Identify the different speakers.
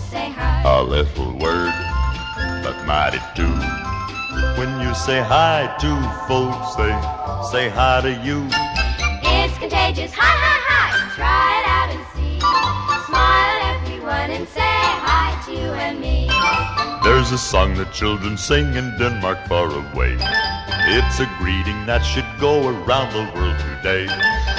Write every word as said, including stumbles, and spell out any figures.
Speaker 1: say hi.
Speaker 2: A little word, but mighty too. When you say hi to folks, they say hi to you.
Speaker 1: It's contagious, hi, hi, hi. Try it out and see. Smile at everyone and say hi to you and me.
Speaker 2: There's a song that children sing in Denmark far away. It's a greeting that should go around the world today.